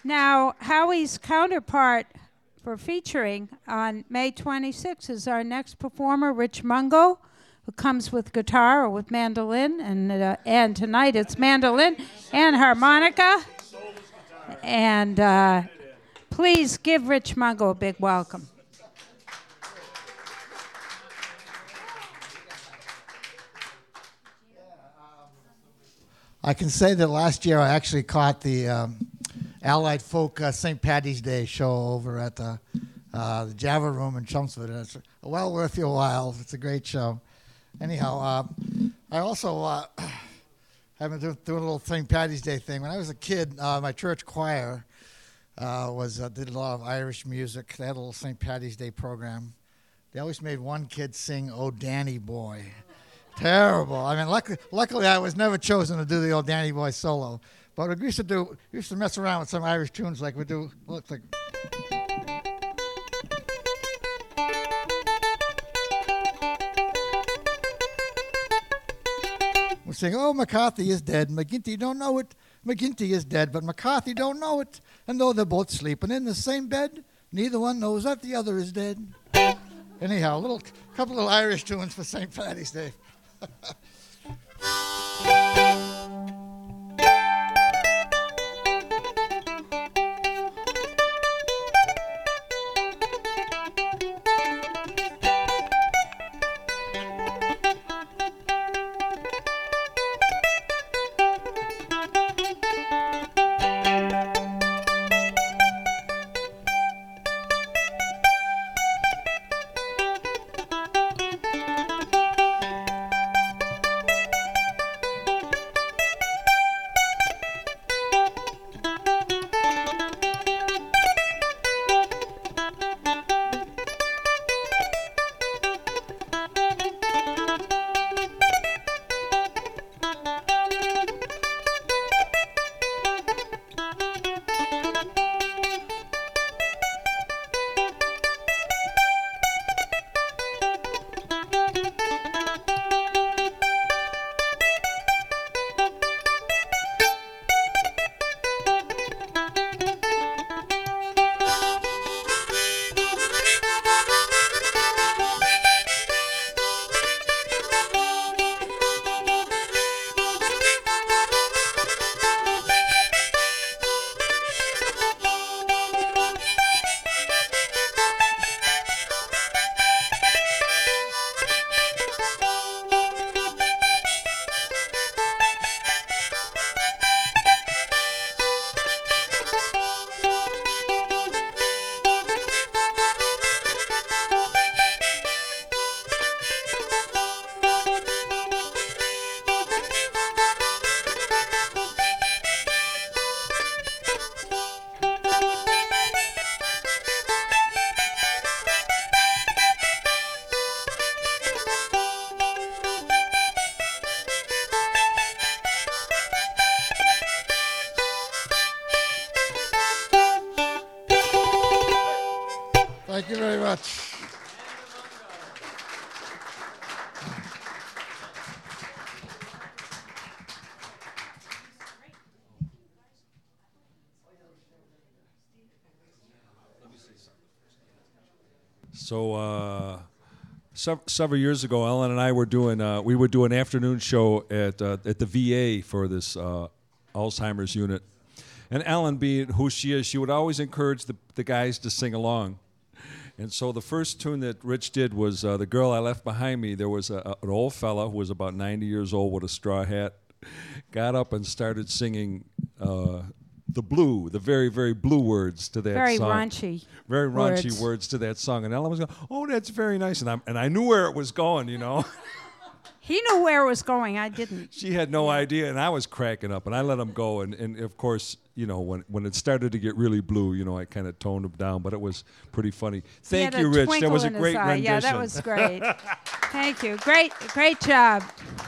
Now, Howie's counterpart for featuring on May 26th is our next performer, Rich Mungo, who comes with guitar or with mandolin, and tonight it's mandolin and harmonica. And please give Rich Mungo a big welcome. I can say that last year I actually caught the Allied Folk St. Paddy's Day show over at the Java Room in Chelmsford. And it's well worth your while. It's a great show. Anyhow, I also have been doing a little St. Paddy's Day thing. When I was a kid, my church choir did a lot of Irish music. They had a little St. Paddy's Day program. They always made one kid sing "Oh Danny Boy." Terrible. I mean, luckily I was never chosen to do the old Danny Boy solo. But we used to mess around with some Irish tunes like we do. Looks like. We sing, "Oh, McCarthy is dead. McGinty don't know it. McGinty is dead, but McCarthy don't know it. And though they're both sleeping in the same bed, neither one knows that the other is dead." Anyhow, couple of Irish tunes for St. Paddy's Day. Thank you very much. So several years ago, Ellen and I were doing we would do an afternoon show at the VA for this Alzheimer's unit, and Ellen, being who she is, she would always encourage the guys to sing along. And so the first tune that Rich did was "The Girl I Left Behind Me." There was an old fella who was about 90 years old with a straw hat, got up and started singing the very, very blue words to that song. Very raunchy words to that song. And Ellen was going, "Oh, that's very nice." And I knew where it was going, you know. He knew where it was going. I didn't. She had no idea, and I was cracking up, and I let him go. And of course, you know, when it started to get really blue, you know, I kind of toned him down, but it was pretty funny. Thank you, Rich. That was a great rendition. Yeah, that was great. Thank you. Great job.